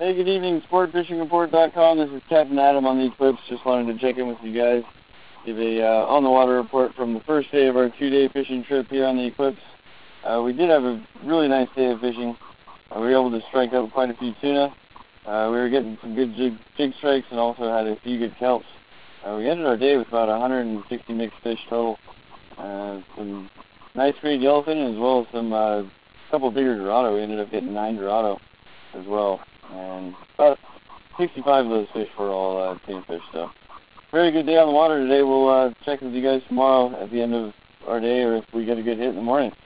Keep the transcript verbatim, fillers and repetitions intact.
Hey, good evening, sport fishing report dot com. This is Captain Adam on the Eclipse. Just wanted to check in with you guys. Give a uh, on-the-water report from the first day of our two-day fishing trip here on the Eclipse. Uh, we did have a really nice day of fishing. Uh, we were able to strike out quite a few tuna. Uh, we were getting some good jig, jig strikes and also had a few good kelps. Uh, we ended our day with about one hundred sixty mixed fish total. Uh, some nice great yellowfin as well as some uh, couple bigger dorado. We ended up getting nine dorado as well. And about sixty-five of those fish were all uh, tame fish. So very good day on the water today. We'll uh, check with you guys tomorrow at the end of our day, or if we get a good hit in the morning.